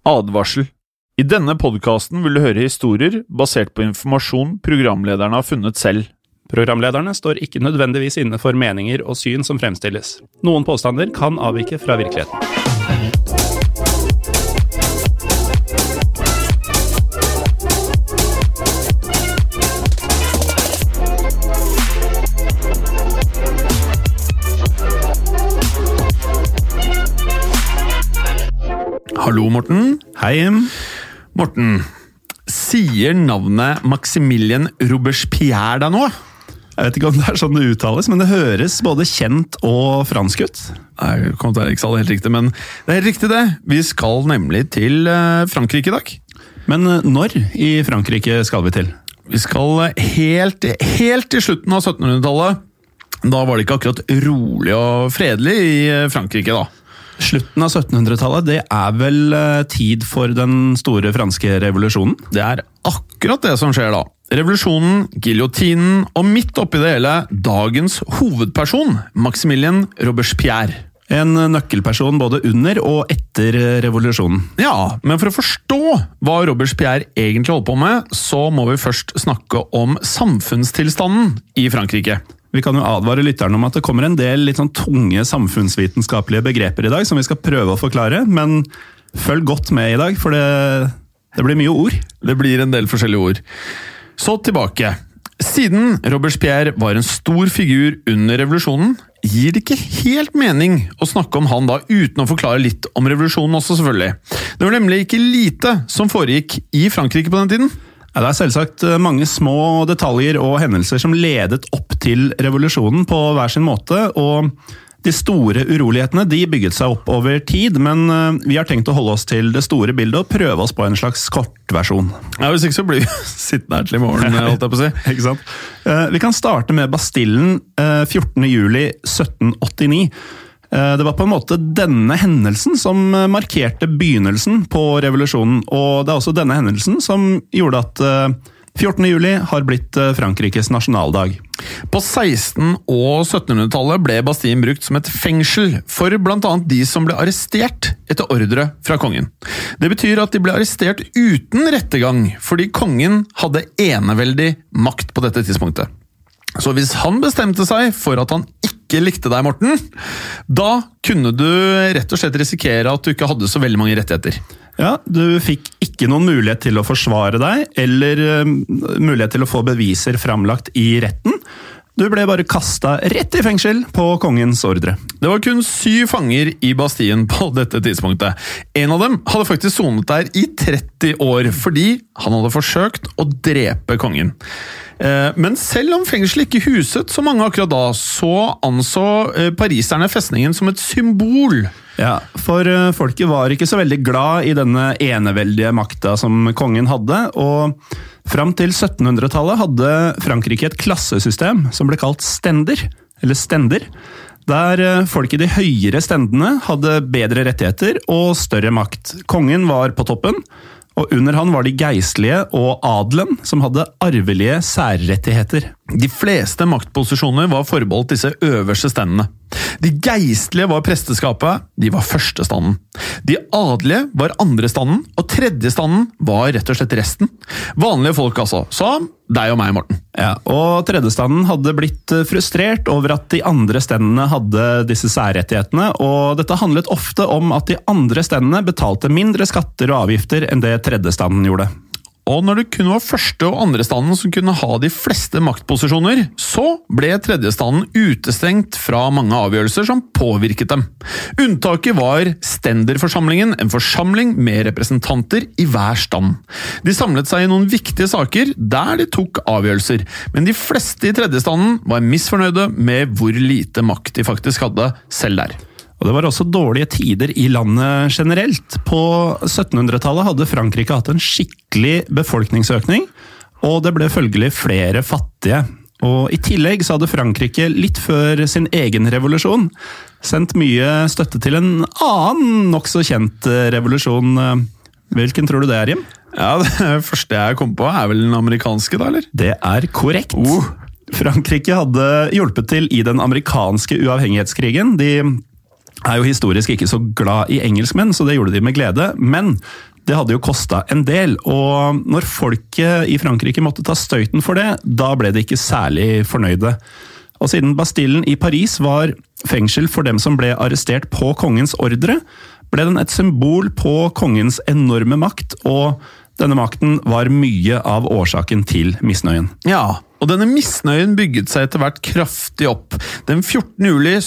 Advarsel. I denne podcasten vil du høre historier basert på informasjon programlederne har funnet selv. Programlederne står ikke nødvendigvis inne for meninger og syn som fremstilles. Noen påstander kan avvike fra virkeligheten. Hallo, Morten. Hei. Morten, sier navnet Maximilien Robespierre deg nå? Jeg vet ikke om det er sånn det uttales, men det høres både kjent og fransk ut. Nei, det kommer til å være helt riktig, men det er helt riktig det. Vi skal nemlig til Frankrike i dag. Men når i Frankrike skal vi til? Vi skal helt til slutten av 1700-tallet. Da var det ikke akkurat rolig og fredelig i Frankrike da. Slutten av 1700-tallet, det er vel tid for den store franske revolusjonen? Det er akkurat det som skjer da. Revolusjonen, giljotinen og midt oppi det hele dagens hovedperson, Maximilien Robespierre. En nøkkelperson både under og etter revolusjonen. Ja, men for å forstå hva Robespierre egentlig holder på med, så må vi først snakke om samfunnstilstanden i Frankrike. Vi kan jo advare lytterne om at det kommer en del litt sånn tunge samfunnsvitenskapelige begreper i dag, som vi skal prøve å forklare, men følg godt med i dag, for det blir mye ord. Det blir en del forskjellige ord. Så tilbake. Siden Robespierre var en stor figur under revolusjonen, gir det ikke helt mening å snakke om han da uten å forklare litt om revolusjonen også, selvfølgelig. Det var nemlig ikke lite som foregikk i Frankrike på den tiden. Ja, det er selvsagt mange små detaljer og hendelser som ledet opp til revolusjonen på hver sin måte, og de store urolighetene de bygget seg opp over tid, men vi har tenkt å holde oss til det store bildet og prøve oss på en slags kortversjon. Ja, hvis ikke så blir vi sittende her til i morgen, holdt jeg på å si. Ikke sant? Vi kan starte med Bastillen 14. juli 1789. Det var på en måte denne hendelsen som markerte begynnelsen på revolusjonen, og det er også denne hendelsen som gjorde at 14. juli har blitt Frankrikes nasjonaldag. På 1600- og 1700-tallet ble Bastillen brukt som et fengsel for blant annet de som ble arrestert etter ordre fra kongen. Det betyr at de ble arrestert uten rettegang, fordi kongen hadde eneveldig makt på dette tidspunktet. Så hvis han bestemte seg for at han ikke likte deg, Morten, da kunne du rett og slett risikere at du ikke hadde så veldig mange rettigheter. Ja, du fikk ikke noen mulighet til å forsvare deg, eller mulighet til å få beviser framlagt i retten. Du ble bare kastet rett i fengsel på kongens ordre. Det var kun 7 fanger i Bastillen på dette tidspunktet. En av dem hadde faktisk sonet der i 30 år, fordi han hadde forsøkt å drepe kongen. Men selv om fengselet ikke huset så mange akkurat da, så anså pariserne festningen som et symbol. Ja, for folket var ikke så veldig glad i denne eneveldige makta som kongen hadde, og fram til 1700-tallet hadde Frankrike et klassesystem som ble kalt stender, der folk i de høyere stendene hadde bedre rettigheter og større makt. Kongen var på toppen, og under han var de geistlige og adelen som hadde arvelige særrettigheter. De fleste maktposisjoner var forbeholdt disse øverste stendene. De geistlige var presteskapet, de var førstestanden. De adelige var andrestanden, og tredjestanden var rett og slett resten. Vanlige folk altså, som deg og meg, Morten. Ja, og tredjestanden hadde blitt frustrert over at de andre stendene hadde disse særrettighetene, og dette handlet ofte om at de andre stendene betalte mindre skatter og avgifter enn det tredjestanden gjorde. Og når det kun var første- og andrestanden som kunne ha de fleste maktposisjoner, så ble tredjestanden utestengt fra mange avgjørelser som påvirket dem. Unntaket var stenderforsamlingen, en forsamling med representanter i hver stand. De samlet seg i noen viktige saker der de tok avgjørelser, men de fleste i tredjestanden var misfornøyde med hvor lite makt de faktisk hadde selv der. Og det var også dårlige tider i landet generelt. På 1700-tallet hadde Frankrike hatt en skikkelig befolkningsøkning, og det ble følgelig flere fattige. Og i tillegg så hadde Frankrike litt før sin egen revolusjon sendt mye støtte til en annen nok så kjent revolusjon. Hvilken tror du det er, Jim? Ja, det første jeg kom på er vel den amerikanske da, eller? Det er korrekt. Frankrike hadde hjulpet til i den amerikanske uavhengighetskrigen. De er jo historisk ikke så glad i engelskmenn, så det gjorde de med glede. Men det hadde jo kostet en del, og når folket i Frankrike måtte ta støyten for det, da ble de ikke særlig fornøyde. Og siden Bastillen i Paris var fengsel for dem som ble arrestert på kongens ordre, ble den et symbol på kongens enorme makt, og denne makten var mye av årsaken til misnøyen. Ja, og denne misnøyen bygget seg etter hvert kraftig opp. Den 14. juli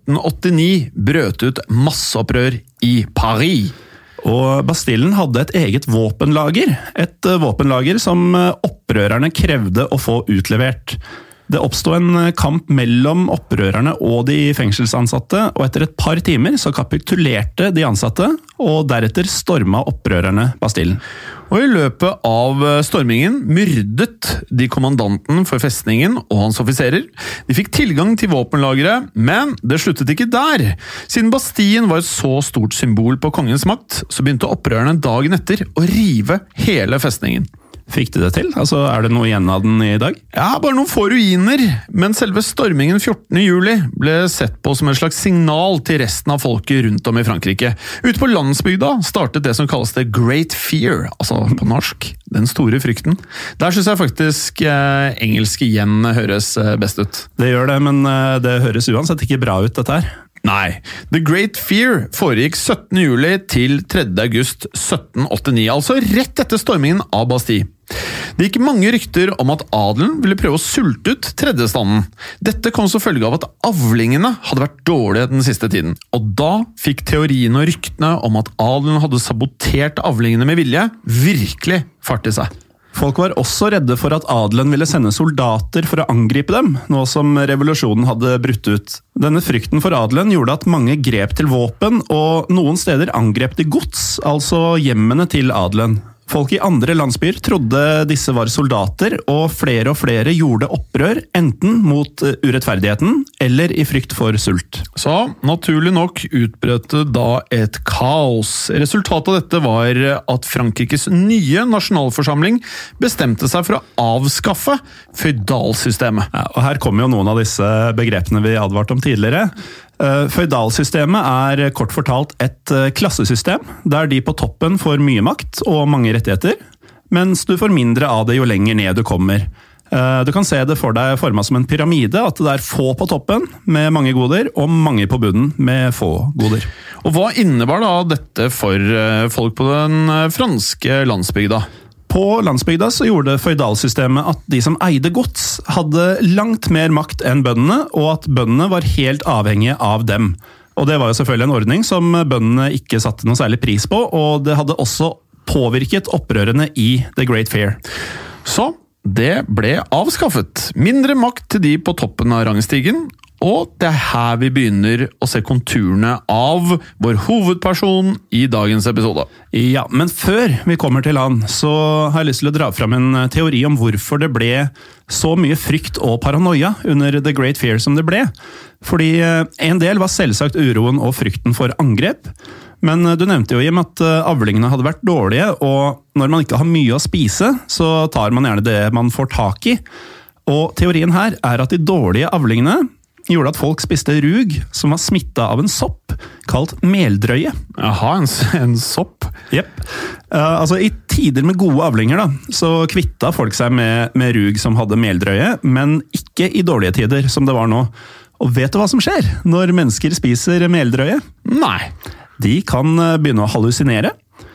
1789 brøt ut masseopprør i Paris. Og Bastillen hadde et eget våpenlager, et våpenlager som opprørerne krevde å få utlevert. Det oppstod en kamp mellom opprørerne og de fengselsansatte, og etter et par timer så kapitulerte de ansatte, og deretter stormet opprørerne Bastillen. Og i løpet av stormingen myrdet de kommandanten for festningen og hans offiserer. De fikk tilgang til våpenlageret, men det sluttet ikke der. Siden Bastien var et så stort symbol på kongens makt, så begynte opprørerne dagen etter å rive hele festningen. Fikk de det til? Altså, er det noe igjen av den i dag? Ja, bare noen få ruiner, men selve stormingen 14. juli ble sett på som en slags signal til resten av folket rundt om i Frankrike. Ute på landsbygda startet det som kalles The Great Fear, altså på norsk, den store frykten. Der synes jeg faktisk engelsk igjen høres best ut. Det gjør det, men det høres uansett ikke bra ut dette her. Nei, The Great Fear foregikk 17. juli til 3. august 1789, altså rett etter stormingen av Bastille. Det gikk mange rykter om at adelen ville prøve å sulte ut tredjestanden. Dette kom som følge av at avlingene hadde vært dårlige den siste tiden, og da fikk teorien og ryktene om at adelen hadde sabotert avlingene med vilje virkelig fart i seg. Folk var også redde for at adelen ville sende soldater for å angripe dem, nå som revolusjonen hadde brutt ut. Denne frykten for adelen gjorde at mange grep til våpen, og noen steder angrep de gods, altså hjemmene til adelen. Folk i andre landsbyer trodde disse var soldater, og flere gjorde opprør, enten mot urettferdigheten eller i frykt for sult. Så naturlig nok utbrøt da et kaos. Resultatet av dette var at Frankrikes nye nasjonalforsamling bestemte seg for å avskaffe feudalsystemet. Ja, og her kommer jo noen av disse begrepene vi advarte om tidligere. Feudalsystemet er kort fortalt et klassesystem, der de på toppen får mye makt og mange rettigheter, mens du får mindre av det jo lenger ned du kommer. Du kan se det for deg formet som en pyramide, at det er få på toppen med mange goder, og mange på bunnen med få goder. Og hva innebar da dette for folk på den franske landsbygda? På landsbygda så gjorde feudalsystemet at de som eide gods hadde langt mer makt enn bøndene, og at bøndene var helt avhengige av dem. Og det var jo selvfølgelig en ordning som bøndene ikke satte noe særlig pris på, og det hadde også påvirket opprørene i The Great Fear. Så det ble avskaffet. Mindre makt til de på toppen av rangstigen, og det er her vi begynner å se konturene av vår hovedperson i dagens episode. Ja, men før vi kommer til han, så har jeg lyst til å dra fram en teori om hvorfor det ble så mye frykt og paranoia under The Great Fear som det ble. Fordi en del var selvsagt uroen og frykten for angrep, men du nevnte jo, Jim, at avlingene hadde vært dårlige, og når man ikke har mye å spise, så tar man gjerne det man får tak i. Og teorien her er at de dårlige avlingene gjorde at folk spiste rug som var smittet av en sopp, kalt meldrøye. Jaha, en sopp? Jepp. Altså, i tider med gode avlinger da, så kvittet folk seg med rug som hadde meldrøye, men ikke i dårlige tider, som det var nå. Og vet du hva som skjer når mennesker spiser meldrøye? Nei. De kan begynne å hallusinere,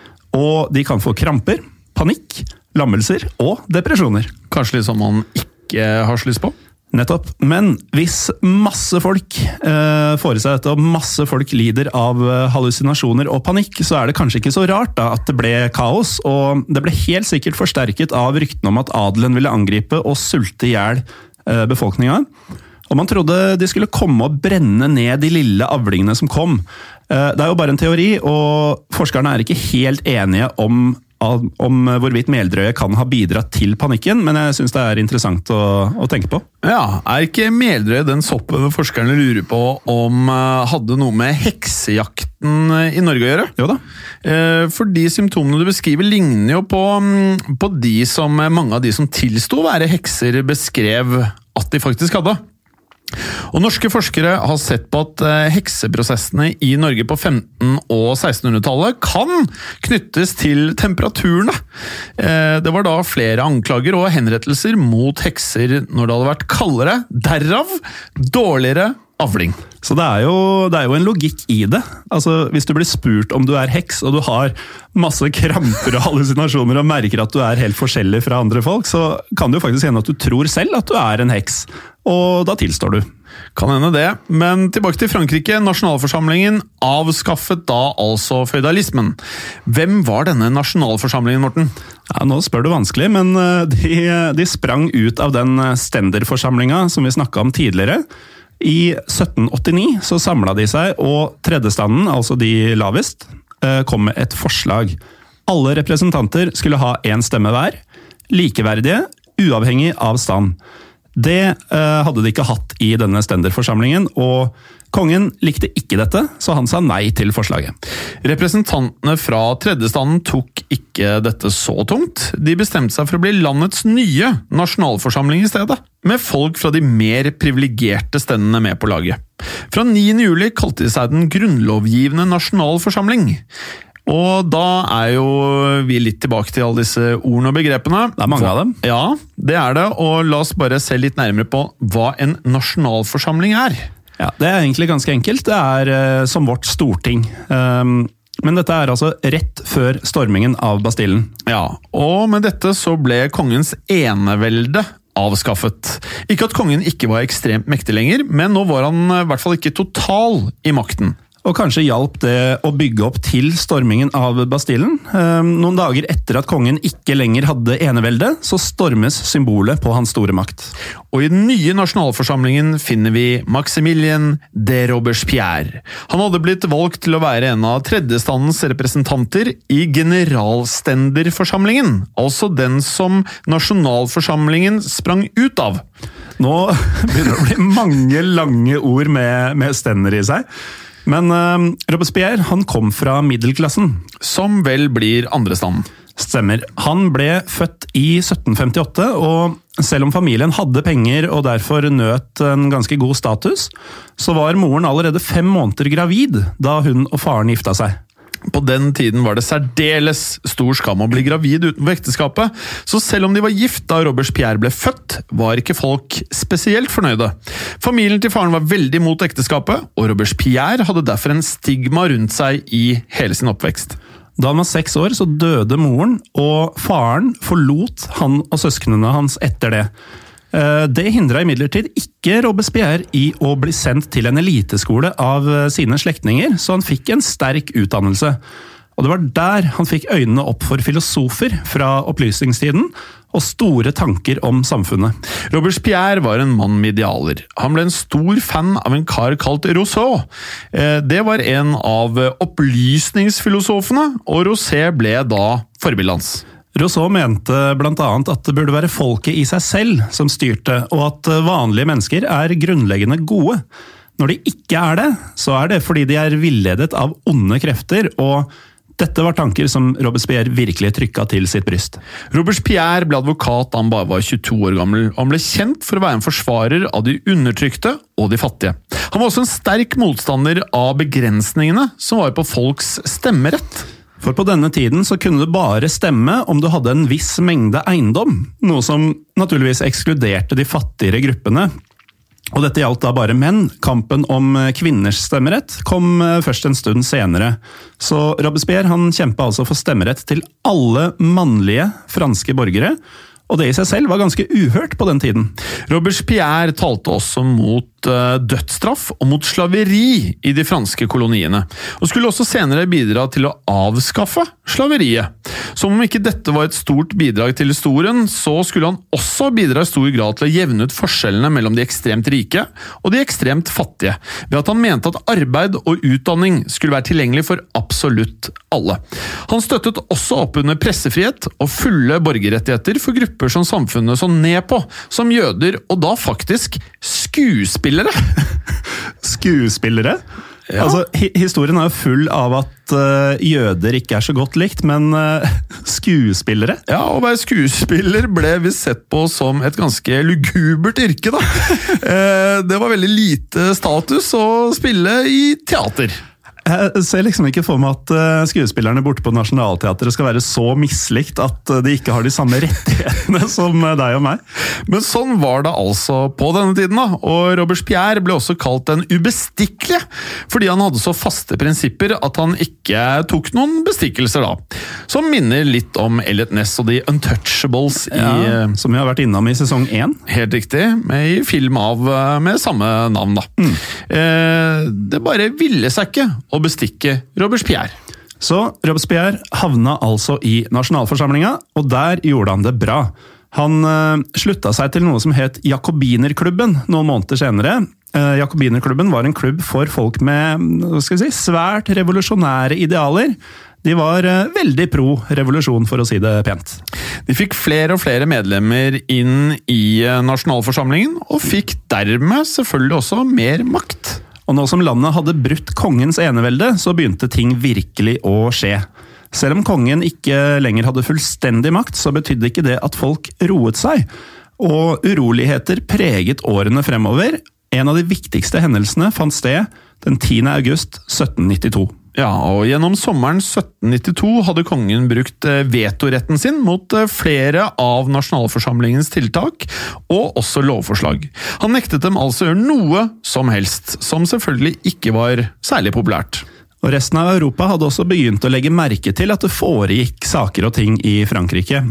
og de kan få kramper, panikk, lammelser og depresjoner. Kanskje litt som man ikke har så lyst på? Nettopp. Men hvis masse folk får i seg dette, og masse folk lider av hallusinasjoner og panikk, så er det kanskje ikke så rart da at det ble kaos, og det ble helt sikkert forsterket av ryktene om at adelen ville angripe og sulte ihjel befolkningen. Og man trodde de skulle komme og brenne ned de lille avlingene som kom. Det er jo bare en teori, og forskerne er ikke helt enige om hvorvidt meldrøye kan ha bidratt til panikken, men jeg synes det er interessant å tenke på. Ja, er ikke meldrøye den soppen forskerne lurer på om hadde noe med heksejakten i Norge å gjøre? Jo da. For de symptomene du beskriver ligner jo på de som mange av de som tilsto å være hekser beskrev at de faktisk hadde. Og norske forskere har sett på at hekseprosessene i Norge på 1500- og 1600-tallet kan knyttes til temperaturene. Det var da flere anklager og henrettelser mot hekser når det hadde vært kaldere, derav dårligere avling. Så det er jo en logikk i det. Altså, hvis du blir spurt om du er heks, og du har masse kramper og hallusinasjoner og merker at du er helt forskjellig fra andre folk, så kan det jo faktisk hende at du tror selv at du er en heks, og da tilstår du. Kan hende det, men tilbake til Frankrike. Nasjonalforsamlingen avskaffet da altså feudalismen. Hvem var denne nasjonalforsamlingen, Morten? Ja, nå spør du vanskelig, men de sprang ut av den ständerforsamlinga som vi snakket om tidligere. I 1789 så samlet de seg, og tredjestanden, altså de lavest, kom med et forslag. Alle representanter skulle ha en stemme hver, likeverdige, uavhengig av stand. Det hadde de ikke hatt i denne ständerforsamlingen, og kongen likte ikke dette, så han sa nei til forslaget. Representantene fra tredjestanden tok ikke dette så tungt. De bestemte seg for å bli landets nye nasjonalforsamling i stedet, med folk fra de mer privilegerte stendene med på laget. Fra 9. juli kalte de seg den grunnlovgivende nasjonalforsamling. Og da er jo vi litt tilbake til alle disse ordene og begrepene. Det er mange av dem. Ja, det er det, og la oss bare se litt nærmere på hva en nasjonalforsamling er. Ja, det er egentlig ganske enkelt. Det er som vårt storting. Men dette er altså rett før stormingen av Bastillen. Ja, og med dette så ble kongens enevelde avskaffet. Ikke at kongen ikke var ekstremt mektig lenger, men nå var han i hvert fall ikke total i makten. Og kanskje hjalp det å bygge opp til stormingen av Bastillen. Noen dager etter at kongen ikke lenger hadde enevelde, så stormes symbolet på hans store makt. Og i den nye nasjonalforsamlingen finner vi Maximilien de Robespierre. Han hadde blitt valgt til å være en av tredjestandens representanter i generalstenderforsamlingen, altså den som nasjonalforsamlingen sprang ut av. Nå begynner det å bli mange lange ord med stender i seg. Men Robespierre, han kom fra middelklassen. Som vel blir andrestanden. Stemmer. Han ble født i 1758, og selv om familien hadde penger og derfor nøt en ganske god status, så var moren allerede 5 måneder gravid da hun og faren gifta seg. På den tiden var det særdeles stor skam å bli gravid utenfor ekteskapet, så selv om de var gift da Robespierre ble født, var ikke folk spesielt fornøyde. Familien til faren var veldig mot ekteskapet, og Robespierre hadde derfor en stigma rundt seg i hele sin oppvekst. Da han var 6 år så døde moren, og faren forlot han og søsknene hans etter det. Det hindret imidlertid ikke Robespierre i å bli sendt til en eliteskole av sine slektninger, så han fikk en sterk utdannelse. Og det var der han fikk øynene opp for filosofer fra opplysningstiden og store tanker om samfunnet. Robespierre var en mann med idealer. Han ble en stor fan av en kar kalt Rousseau. Det var en av opplysningsfilosofene, og Rousseau ble da forbildet hans. Rousseau mente blant annet at det burde være folket i seg selv som styrte, og at vanlige mennesker er grunnleggende gode. Når de ikke er det, så er det fordi de er villedet av onde krefter, og dette var tanker som Robespierre virkelig trykket til sitt bryst. Robespierre ble advokat da han bare var 22 år gammel, og han ble kjent for å være en forsvarer av de undertrykte og de fattige. Han var også en sterk motstander av begrensningene som var på folks stemmerett. For på denne tiden så kunne du bare stemme om du hadde en viss mengde eiendom, noe som naturligvis ekskluderte de fattigere gruppene. Og dette gjaldt da bare menn. Kampen om kvinners stemmerett kom først en stund senere. Så Robespierre han kjempet altså for stemmerett til alle mannlige franske borgere, og det i seg selv var ganske uhørt på den tiden. Robespierre talte også mot dødsstraff og mot slaveri i de franske koloniene, og skulle også senere bidra til å avskaffe slaveriet. Som om ikke dette var et stort bidrag til historien, så skulle han også bidra i stor grad til å jevne ut forskjellene mellom de ekstremt rike og de ekstremt fattige, ved at han mente at arbeid og utdanning skulle være tilgjengelig for absolutt alle. Han støttet også opp under pressefrihet og fulle borgerrettigheter for grupper som samfunnet så ned på, som jøder, og da faktisk skuespillere. Skuespillere? Ja. Altså, historien er jo full av at jøder ikke så godt likt, men skuespillere. Ja, å være skuespiller ble vi sett på som et ganske lugubert yrke, da. Det var veldig lite status å spille i teater. Jeg ser liksom ikke for meg at skuespillerne borte på Nationaltheatret skal være så mislikt at de ikke har de samme rettighetene som deg og meg. Men sånn var det altså på denne tiden, da. Og Robespierre ble også kalt den ubestikkelige, fordi han hadde så faste prinsipper at han ikke tok noen bestikkelser da. Som minner litt om Elliot Ness og The Untouchables som vi har vært innom i sesong 1. Helt riktig, i film med samme navn da. Det bare ville seg ikke å bestikke Robespierre. Så Robespierre havna altså i nasjonalforsamlinga, og der gjorde han det bra. Han slutta seg til noe som het Jakobinerklubben noen måneder senere. Jakobinerklubben var en klubb for folk med svært revolusjonære idealer. De var veldig pro-revolusjon, for å si det pent. De fikk flere og flere medlemmer inn i nasjonalforsamlingen, og fikk dermed selvfølgelig også mer makt. Og nå som landet hadde brutt kongens enevelde, så begynte ting virkelig å skje. Selv om kongen ikke lenger hadde fullstendig makt, så betydde ikke det at folk roet seg. Og uroligheter preget årene fremover. En av de viktigste hendelsene fant sted den 10. august 1792. Ja, og gjennom sommeren 1792 hadde kongen brukt vetoretten sin mot flere av nasjonalforsamlingens tiltak, og også lovforslag. Han nektet dem altså å gjøre noe som helst, som selvfølgelig ikke var særlig populært. Og resten av Europa hadde også begynt å legge merke til at det foregikk saker og ting i Frankrike.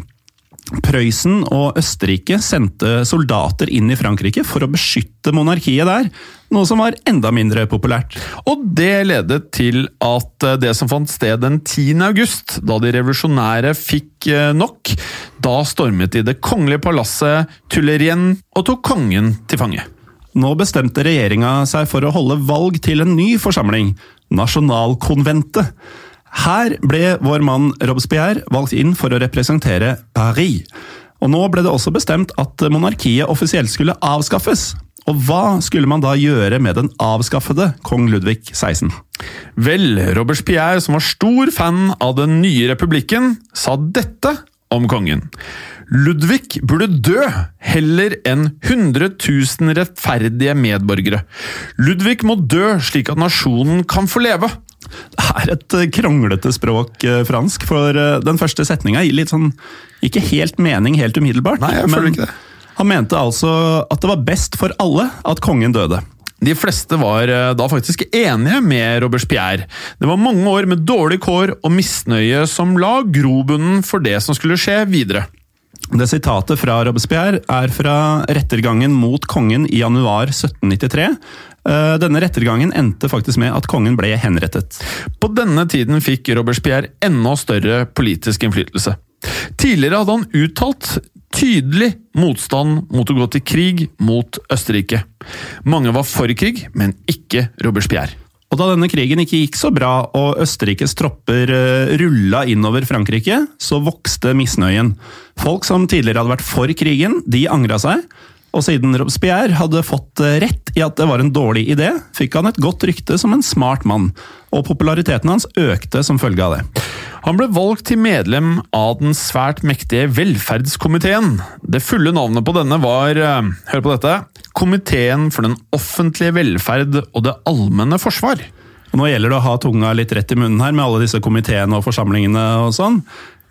Prøysen og Østerrike sendte soldater inn i Frankrike for å beskytte monarkiet der, noe som var enda mindre populært. Og det ledet til at det som fant sted den 10. august, da de revolusjonære fikk nok, da stormet de det kongelige palasset Tuilerien og tok kongen til fange. Nå bestemte regjeringa seg for å holde valg til en ny forsamling, Nasjonalkonventet. Her ble vår mann Robespierre valgt inn for å representere Paris. Og nå ble det også bestemt at monarkiet offisielt skulle avskaffes. Og hva skulle man da gjøre med den avskaffede kong Ludvig 16? Vel, Robespierre, som var stor fan av den nye republikken, sa dette om kongen. Ludvig burde dø heller enn 100 000 rettferdige medborgere. Ludvig må dø slik at nasjonen kan få leve. Det er et kronglete språk, fransk, for den første setninga gir litt sånn, ikke helt mening helt umiddelbart. Nei, jeg føler ikke det. Han mente altså at det var best for alle at kongen døde. De fleste var da faktisk enige med Robespierre. Det var mange år med dårlig kår og misnøye som la grobunnen for det som skulle skje videre. Det sitatet fra Robespierre er fra rettergangen mot kongen i januar 1793. Denne rettergangen endte faktisk med at kongen ble henrettet. På denne tiden fikk Robespierre enda større politisk innflytelse. Tidligere hadde han uttalt tydelig motstand mot å gå til krig mot Østerrike. Mange var for krig, men ikke Robespierre. Og da denne krigen ikke gikk så bra, og Østerrikes tropper rulla innover Frankrike, så vokste misnøyen. Folk som tidligere hadde vært for krigen, de angret seg. Og siden Robespierre hadde fått rett i at det var en dårlig idé, fikk han et godt rykte som en smart mann, og populariteten hans økte som følge av det. Han ble valgt til medlem av den svært mektige velferdskomiteen. Det fulle navnet på denne var, hør på dette, Komiteen for den offentlige velferd og det allmenne forsvar. Og nå gjelder det å ha tunga litt rett i munnen her med alle disse komiteene og forsamlingene og sånn.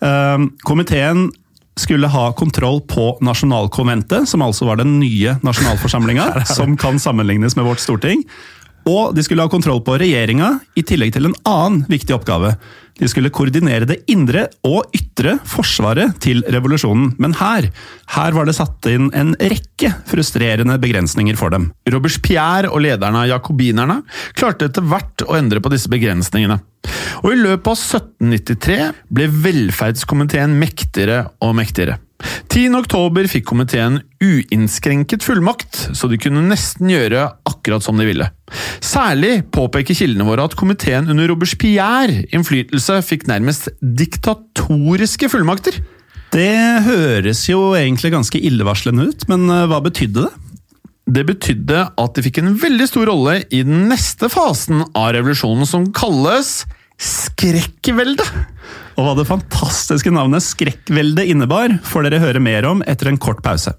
Komiteen skulle ha kontroll på Nasjonalkonventet, som altså var den nye nasjonalforsamlinga, som kan sammenlignes med vårt storting. Og de skulle ha kontroll på regjeringa, i tillegg til en annen viktig oppgave. De skulle koordinere det indre og ytre forsvaret til revolusjonen. Men her var det satt inn en rekke frustrerende begrensninger for dem. Robespierre og lederne av jakobinerne klarte etter hvert å endre på disse begrensningene. Og i løpet av 1793 ble velferdskomiteen mektigere og mektigere. 10. oktober fikk komiteen uinnskrenket fullmakt, så de kunne nesten gjøre akkurat som de ville. Særlig påpeker kildene våre at komiteen under Robespierre innflytelse fikk nærmest diktatoriske fullmakter. Det høres jo egentlig ganske illevarslende ut, men hva betydde det? Det betydde at de fikk en veldig stor rolle i den neste fasen av revolusjonen, som kalles skrekkvelde. Og hva det fantastiske navnet skrekkvelde innebar, får dere høre mer om etter en kort pause.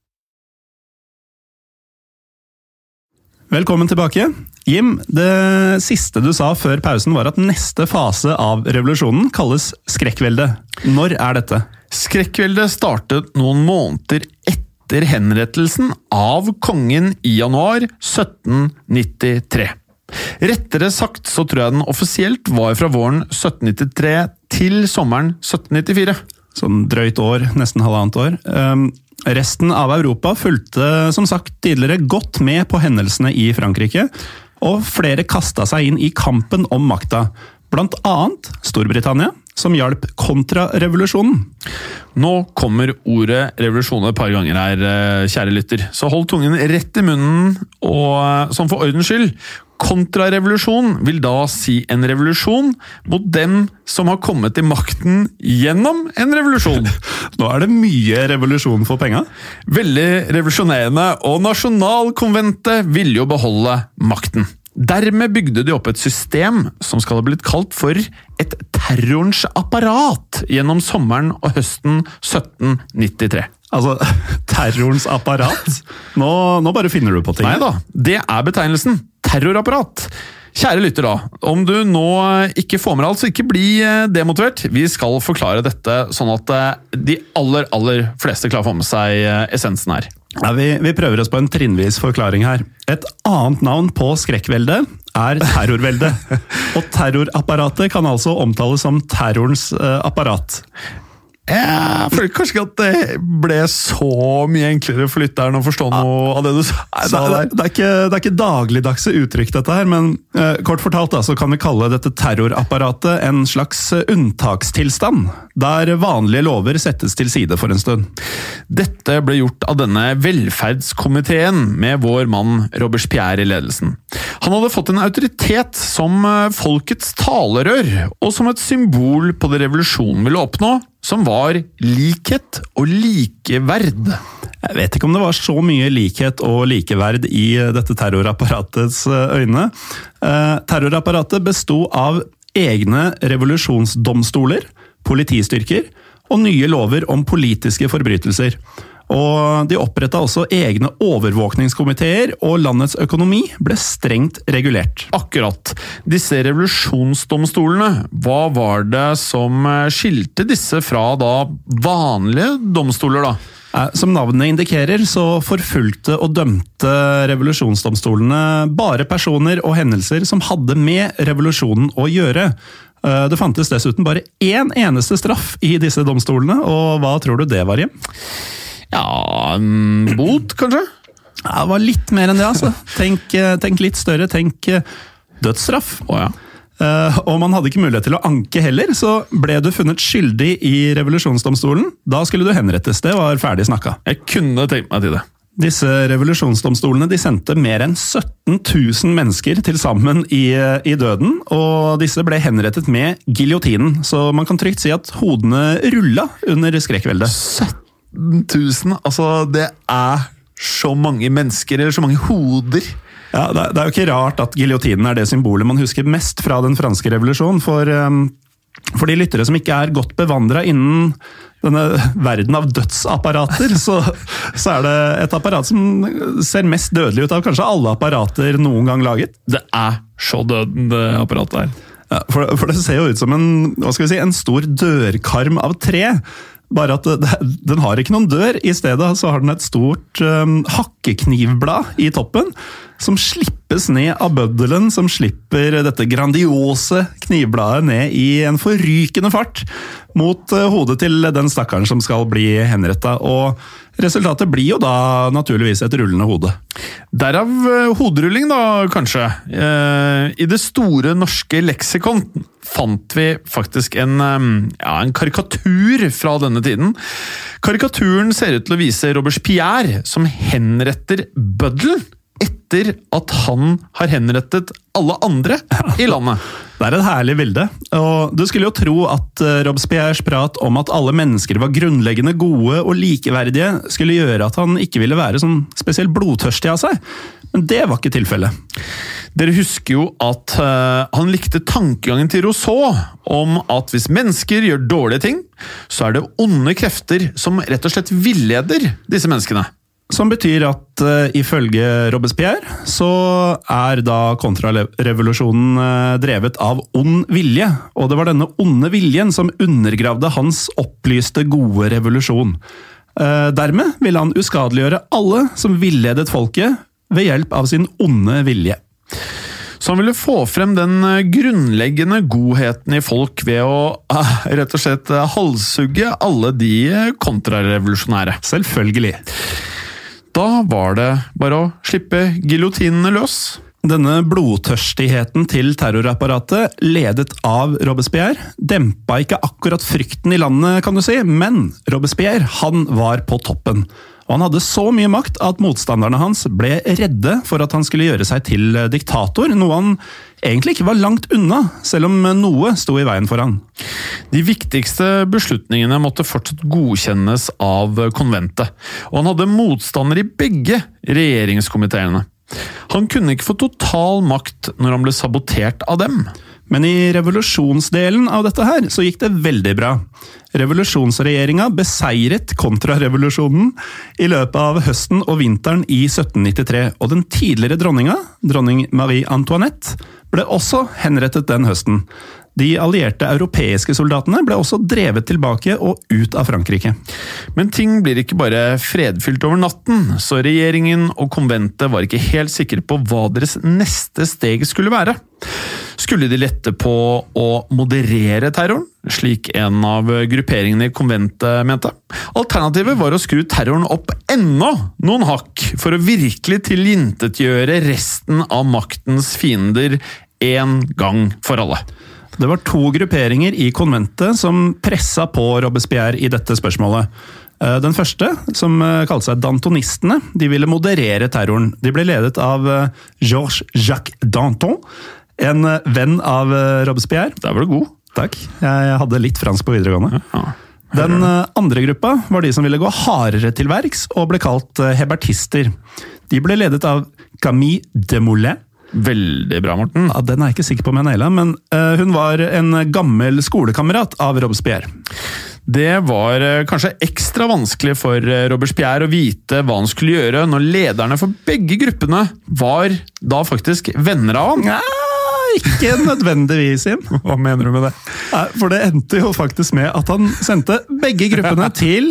Velkommen tilbake. Jim, det siste du sa før pausen var at neste fase av revolusjonen kalles skrekkvelde. Når er dette? Skrekkveldet startet noen måneder etter henrettelsen av kongen i januar 1793. Rettere sagt så tror jeg den offisielt var fra våren 1793 til sommeren 1794. Sånn drøyt år, nesten halvannet år. Resten av Europa fulgte som sagt tidligere godt med på hendelsene i Frankrike, og flere kastet seg inn i kampen om makta. Blant annet Storbritannia, som hjalp kontrarevolusjonen. Nå kommer ordet revolusjon et par ganger her, kjære lytter. Så hold tungen rett i munnen, og sånn for ordens skyld. Kontrarevolusjon vil da si en revolusjon mot dem som har kommet til makten gjennom en revolusjon. Nå er det mye revolusjon for penga. Veldig revolusjonerende, og nasjonalkonventet ville jo beholde makten. Dermed bygde de opp et system som skal ha blitt kalt for et terrorens apparat gjennom sommeren og høsten 1793. Altså, terrorens apparat? Nå bare finner du på ting. Neida, det er betegnelsen. Terrorapparat. Kjære lytter da, om du nå ikke får med alt, så ikke bli demotivert. Vi skal forklare dette sånn at de aller fleste klarer å få med seg essensen her. Ja, vi prøver oss på en trinnvis forklaring her. Et annet navn på skrekkvelde er terrorvelde. Og terrorapparatet kan altså omtales som terrorens apparat. Jeg føler kanskje ikke at det ble så mye enklere for lytteren å forstå noe av det du sa der. Det er ikke dagligdagse uttrykk dette her, men kort fortalt da, så kan vi kalle dette terrorapparatet en slags unntakstilstand, der vanlige lover settes til side for en stund. Dette ble gjort av denne velferdskomiteen med vår mann Robespierre i ledelsen. Han hadde fått en autoritet som folkets talerør, og som et symbol på det revolusjonen ville oppnå, som var likhet og likeverd. Jeg vet ikke om det var så mye likhet og likeverd i dette terrorapparatets øyne. Terrorapparatet bestod av egne revolusjonsdomstoler, politistyrker og nye lover om politiske forbrytelser. Og de opprettet også egne overvåkningskomiteer, og landets økonomi ble strengt regulert. Akkurat. Disse revolusjonsdomstolene, hva var det som skilte disse fra da vanlige domstoler da? Som navnet indikerer, så forfulgte og dømte revolusjonsdomstolene bare personer og hendelser som hadde med revolusjonen å gjøre. Det fantes dessuten bare én eneste straff i disse domstolene, og hva tror du det var, Jim? Ja, en bot, kanskje? Ja, det var litt mer enn det, altså. Tenk litt større, tenk dødsstraff. Ja. Og man hadde ikke mulighet til å anke heller, så ble du funnet skyldig i revolusjonsdomstolen. Da skulle du henrettes, det var ferdig snakka. Jeg kunne tenkt meg til det. Disse revolusjonsdomstolene de sendte mer enn 17 000 mennesker til sammen i døden, og disse ble henrettet med giljotinen, så man kan trygt si at hodene rulla under skrekkveldet. 17 000, altså det er så mange mennesker, eller så mange hoder. Ja, det er jo ikke rart at giljotinen er det symbolet man husker mest fra den franske revolusjonen, for de lyttere som ikke er godt bevandret innen denne verden av dødsapparater, så er det et apparat som ser mest dødelig ut av kanskje alle apparater noen gang laget. Det er så dødende apparatet her. Ja, for det ser jo ut som en stor dørkarm av tre. Bare at den har ikke noen dør, i stedet så har den et stort hakkeknivblad i toppen, som slippes ned av bøddelen, som slipper dette grandiose knivbladet ned i en forrykende fart mot hodet til den stakkaren som skal bli henrettet, og resultatet blir jo da naturligvis et rullende hode. Derav hoderulling da, kanskje. I det store norske leksikon fant vi faktisk en karikatur fra denne tiden. Karikaturen ser ut til å vise Robespierre som henretter bøddelen etter at han har henrettet alle andre i landet. Det et herlig bilde, og du skulle jo tro at Robespierres prat om at alle mennesker var grunnleggende gode og likeverdige skulle gjøre at han ikke ville være sånn spesielt blodtørstig av seg, men det var ikke tilfellet. Dere husker jo at han likte tankegangen til Rousseau om at hvis mennesker gjør dårlige ting, så det onde krefter som rett og slett villeder disse menneskene. Som betyr at ifølge Robespierre så da kontrarevolusjonen drevet av ond vilje, og det var denne onde viljen som undergravde hans opplyste gode revolusjon. Dermed ville han uskadeliggjøre alle som villedet folket ved hjelp av sin onde vilje. Så han ville få frem den grunnleggende godheten i folk ved å rett og slett halshugge alle de kontrarevolusjonære. Selvfølgelig. Da var det bare å slippe giljotinene løs. Denne blodtørstigheten til terrorapparatet, ledet av Robespierre, dempa ikke akkurat frykten i landet, kan du si, men Robespierre, han var på toppen. Og han hadde så mye makt at motstanderne hans ble redde for at han skulle gjøre seg til diktator, noe han egentlig ikke var langt unna, selv om noe sto i veien for han. De viktigste beslutningene måtte fortsatt godkjennes av konventet, og han hadde motstander i begge regjeringskomiteene. Han kunne ikke få total makt når han ble sabotert av dem. Men i revolusjonsdelen av dette her så gikk det veldig bra. Revolusjonsregjeringa beseiret kontrarevolusjonen i løpet av høsten og vinteren i 1793, og den tidligere dronninga, dronning Marie Antoinette, ble også henrettet den høsten. De allierte europeiske soldatene ble også drevet tilbake og ut av Frankrike. Men ting blir ikke bare fredfylt over natten, så regjeringen og konventet var ikke helt sikre på hva deres neste steg skulle være. Skulle de lette på å moderere terroren, slik en av grupperingene i konventet mente? Alternativet var å skru terroren opp enda noen hakk for å virkelig tilintetgjøre resten av maktens fiender en gang for alle. Det var to grupperinger i konventet som presset på Robespierre i dette spørsmålet. Den første, som kalte seg Dantonistene, de ville moderere terroren. De ble ledet av Georges-Jacques Danton, en venn av Robespierre. Der var du god. Takk, jeg hadde litt fransk på videregående. Ja. Den andre gruppa var de som ville gå hardere til verks og ble kalt hebertister. De ble ledet av Camille Desmoulins. Veldig bra, Morten. Ja, den jeg ikke sikker på om jeg nailet, men hun var en gammel skolekamerat av Robespierre. Det var kanskje ekstra vanskelig for Robespierre å vite hva han skulle gjøre når lederne for begge gruppene var da faktisk venner av han. Ja, ikke nødvendigvis, Jim. Hva mener du med det? Nei, for det endte jo faktisk med at han sendte begge gruppene til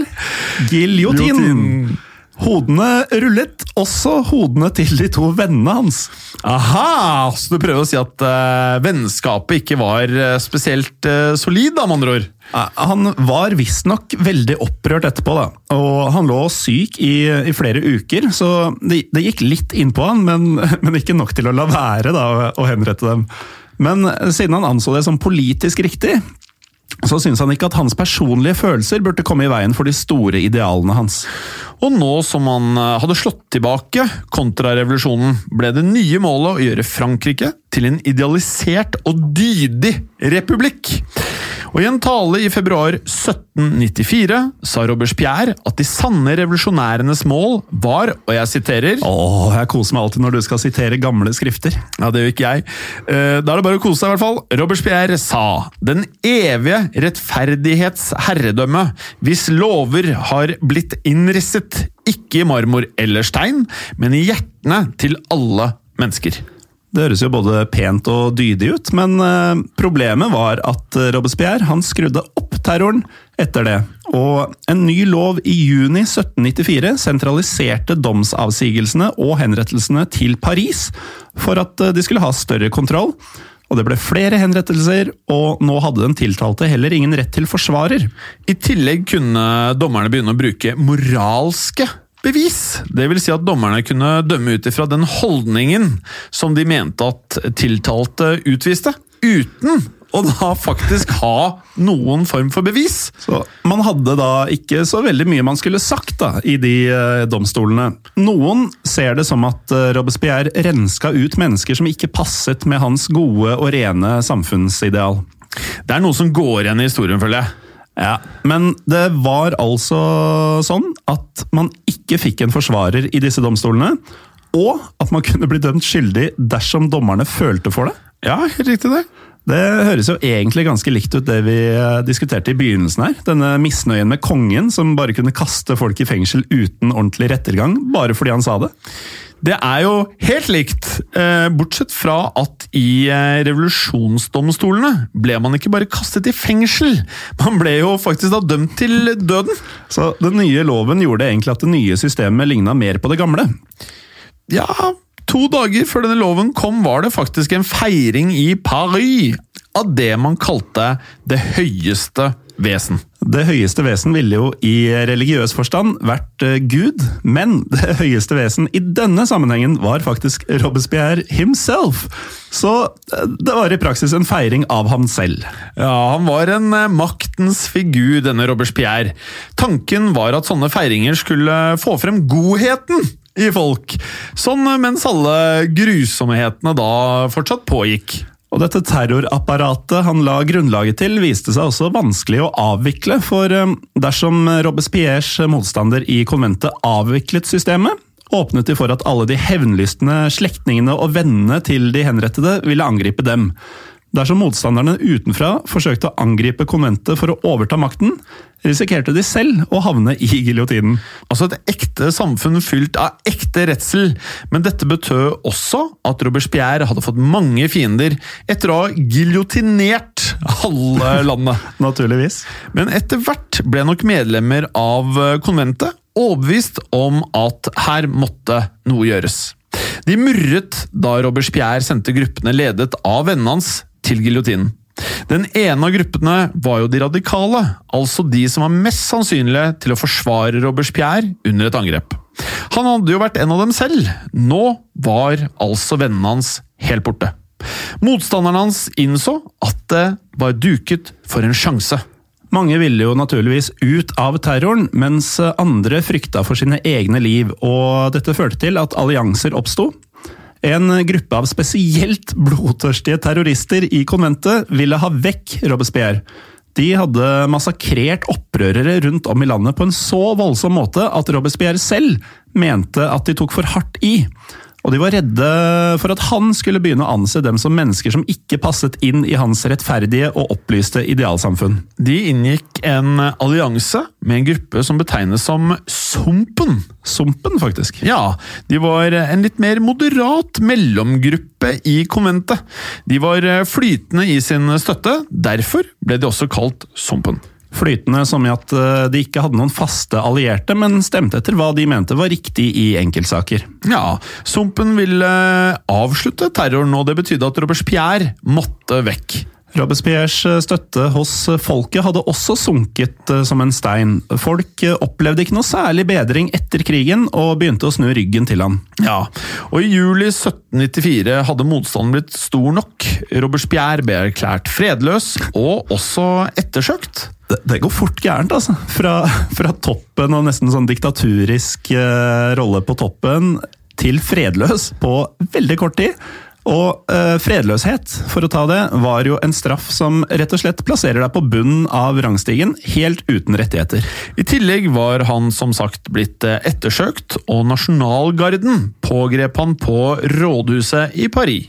giljotin. Hodene rullet, også hodene til de to vennene hans. Aha, så du prøver å si at vennskapet ikke var spesielt solid, da, med andre ord? Han var visstnok veldig opprørt etterpå, da. Og han lå syk i flere uker, så det gikk litt inn på han, men ikke nok til å la være da, å henrette dem. Men siden han anså det som politisk riktig, så synes han ikke at hans personlige følelser burde komme i veien for de store idealene hans. Og nå som han hadde slått tilbake kontrarevolusjonen, ble det nye målet å gjøre Frankrike til en idealisert og dydig republikk. Og i en tale i februar 1794 sa Robespierre at de sanne revolusjonærenes mål var, og jeg siterer... Jeg koser meg alltid når du skal sitere gamle skrifter. Ja, det gjør ikke jeg. Da det bare å kose seg i hvert fall. Robespierre sa, den evige rettferdighets herredømme, hvis lover har blitt innrisset, ikke i marmor eller stein, men i hjertene til alle mennesker. Det høres jo både pent og dydig ut, men problemet var at Robespierre han skrudde opp terroren etter det. Og en ny lov i juni 1794 sentraliserte domsavsigelsene og henrettelsene til Paris for at de skulle ha større kontroll. Og det ble flere henrettelser, og nå hadde den tiltalte heller ingen rett til forsvarer. I tillegg kunne dommerne begynne å bruke moralske bevis. Det vil si at dommerne kunne dømme ut ifra den holdningen som de mente at tiltalte utviste, uten å da faktisk ha noen form for bevis. Så man hadde da ikke så veldig mye man skulle sagt da, i de domstolene. Noen ser det som at Robespierre renska ut mennesker som ikke passet med hans gode og rene samfunnsideal. Det noe som går igjen i historien, føler jeg. Ja, men det var altså sånn at man ikke fikk en forsvarer i disse domstolene, og at man kunne bli dømt skyldig dersom dommerne følte for det. Ja, helt riktig det. Det høres jo egentlig ganske likt ut det vi diskuterte i begynnelsen her. Denne misnøyen med kongen som bare kunne kaste folk i fengsel uten ordentlig rettergang, bare fordi han sa det. Det jo helt likt, bortsett fra at i revolusjonsdomstolene ble man ikke bare kastet i fengsel, man ble jo faktisk da dømt til døden. Så den nye loven gjorde egentlig at det nye systemet lignet mer på det gamle. Ja, 2 dager før denne loven kom var det faktisk en feiring i Paris av det man kalte det høyeste vesen. Det høyeste vesen ville jo i religiøs forstand vært Gud, men det høyeste vesen i denne sammenhengen var faktisk Robespierre himself. Så det var i praksis en feiring av ham selv. Ja, han var en maktens figur, denne Robespierre. Tanken var at sånne feiringer skulle få frem godheten i folk, sånn mens alle grusomhetene da fortsatt pågikk. Og dette terrorapparatet han la grunnlaget til viste seg også vanskelig å avvikle, for dersom Robespierres motstander i konventet avviklet systemet, åpnet de for at alle de hevnlystne slektningene og vennene til de henrettede ville angripe dem. Dersom motstanderne utenfra forsøkte å angripe konventet for å overta makten, risikerte de selv å havne i giljotinen. Altså et ekte samfunn fylt av ekte redsel, men dette betød også at Robespierre hadde fått mange fiender etter å ha giljotinert halve landet. Naturligvis. Men etter hvert ble nok medlemmer av konventet overbevist om at her måtte noe gjøres. De murret da Robespierre sendte gruppene ledet av vennene hans til giljotinen. Den ene av gruppene var jo de radikale, altså de som var mest sannsynlige til å forsvare Robespierre under et angrep. Han hadde jo vært en av dem selv. Nå var altså vennene hans helt borte. Motstanderne hans innså at det var duket for en sjanse. Mange ville jo naturligvis ut av terroren, mens andre frykta for sine egne liv, og dette førte til at allianser oppstod. En gruppe av spesielt blodtørstige terrorister i konventet ville ha vekk Robespierre. De hadde massakrert opprørere rundt om i landet på en så voldsom måte at Robespierre selv mente at de tok for hardt i. Og de var redde for at han skulle begynne å anse dem som mennesker som ikke passet inn i hans rettferdige og opplyste idealsamfunn. De inngikk en allianse med en gruppe som betegnes som Sumpen. Sumpen, faktisk. Ja, de var en litt mer moderat mellomgruppe i konventet. De var flytende i sin støtte, derfor ble de også kalt Sumpen. Flytende som i at de ikke hadde noen faste allierte, men stemte etter hva de mente var riktig i enkeltsaker. Ja, Sumpen ville avslutte terroren, og det betydde at Robespierre måtte vekk. Robespierres støtte hos folket hadde også sunket som en stein. Folk opplevde ikke noe særlig bedring etter krigen, og begynte å snu ryggen til han. Ja, og i juli 1794 hadde motstanden blitt stor nok. Robespierre ble erklært fredløs, og også ettersøkt. Det går fort gærent, altså. Fra toppen og nesten sånn diktaturisk rolle på toppen til fredløs på veldig kort tid. Og fredløshet, for å ta det, var jo en straff som rett og slett plasserer deg på bunnen av rangstigen, helt uten rettigheter. I tillegg var han som sagt blitt ettersøkt, og Nasjonalgarden pågrep han på rådhuset i Paris.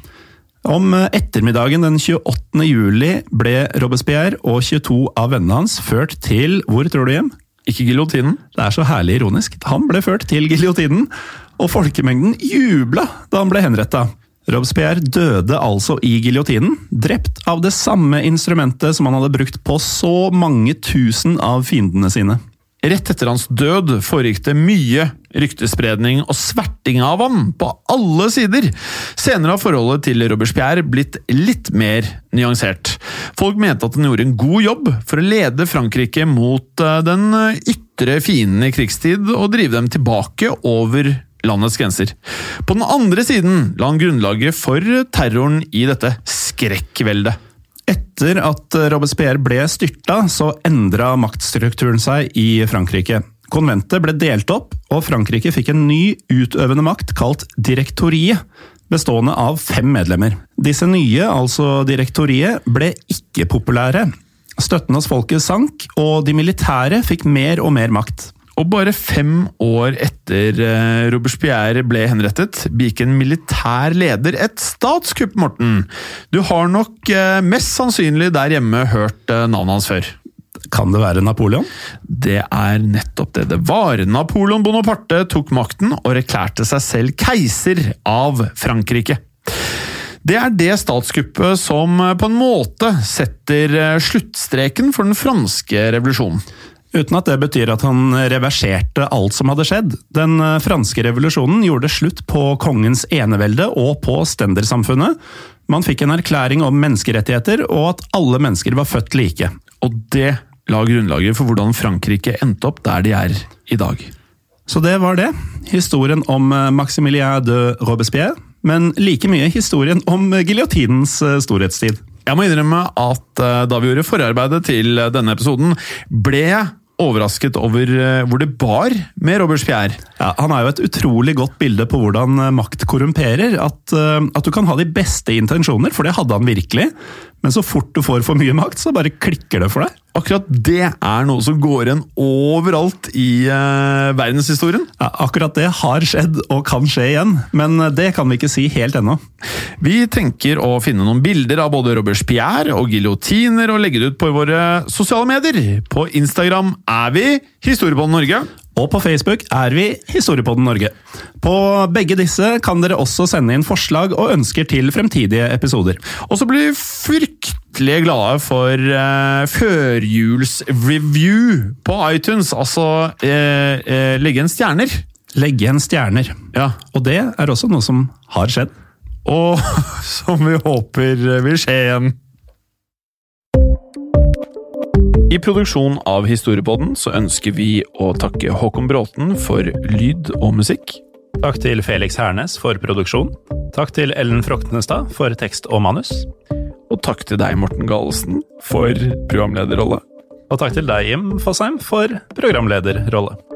Om ettermiddagen den 28. juli ble Robespierre og 22 av vennene hans ført til, hvor tror du hjem? Ikke giljotinen. Det så herlig ironisk. Han ble ført til giljotinen, og folkemengden jubla da han ble henrettet. Robespierre døde altså i giljotinen, drept av det samme instrumentet som han hadde brukt på så mange tusen av fiendene sine. Rett etter hans død foregikk det mye ryktespredning og sverting av ham på alle sider. Senere har forholdet til Robespierre blitt litt mer nyansert. Folk mente at han gjorde en god jobb for å lede Frankrike mot den ytre fienden i krigstid og drive dem tilbake over landets grenser. På den andre siden la han grunnlaget for terroren i dette skrekkveldet. Etter at Robespierre ble styrta, så endret maktstrukturen seg i Frankrike. Konventet ble delt opp, og Frankrike fikk en ny utøvende makt kalt direktoriet, bestående av 5 medlemmer. Disse nye, altså direktoriet, ble ikke populære. Støtten hos folket sank, og de militære fikk mer og mer makt. Og bare 5 år etter Robespierre ble henrettet, begikk en militær leder et statskupp, Morten. Du har nok mest sannsynlig der hjemme hørt navnet hans før. Kan det være Napoleon? Det er nettopp det det var. Napoleon Bonaparte tok makten og erklærte seg selv keiser av Frankrike. Det er det statskuppet som på en måte setter sluttstreken for den franske revolusjonen. Uten at det betyr at han reverserte alt som hadde skjedd. Den franske revolusjonen gjorde slutt på kongens enevelde og på stendersamfunnet. Man fikk en erklæring om menneskerettigheter og at alle mennesker var født like. Og det la grunnlaget for hvordan Frankrike endte opp der de er i dag. Så det var det. Historien om Maximilien de Robespierre, men like mye historien om giljotinens storhetstid. Jeg må innrømme at da vi gjorde forarbeidet til denne episoden, ble jeg overrasket over hvor det bar med Robespierre. Ja, han er jo et utrolig godt bilde på hvordan makt korrumperer, at du kan ha de beste intensjoner, for det hadde han virkelig, men så fort du får for mye makt, så bare klikker det for deg. Akkurat det er noe som går igjen overalt i verdenshistorien. Ja, akkurat det har skjedd og kan skje igjen, men det kan vi ikke si helt ennå. Vi tenker å finne noen bilder av både Robespierre og giljotiner og legge det ut på våre sosiale medier. På Instagram er vi Historiepodden Norge. Og på Facebook er vi Historiepodden Norge. På begge disse kan dere også sende inn forslag og ønsker til fremtidige episoder. Og så blir vi fryktelig glade for førjulsreview på iTunes, altså legge en stjerner. Legge en stjerner. Ja. Og det er også noe som har skjedd. Og som vi håper vil skje igjen. I produksjon av Historiepodden så ønsker vi å takke Håkon Bråten for lyd og musikk. Takk til Felix Hernes for produksjon. Takk til Ellen Froktenestad for tekst og manus. Og takk til deg, Morten Galesen, for programlederrolle. Og takk til deg, Jim Fosheim, for programlederrolle.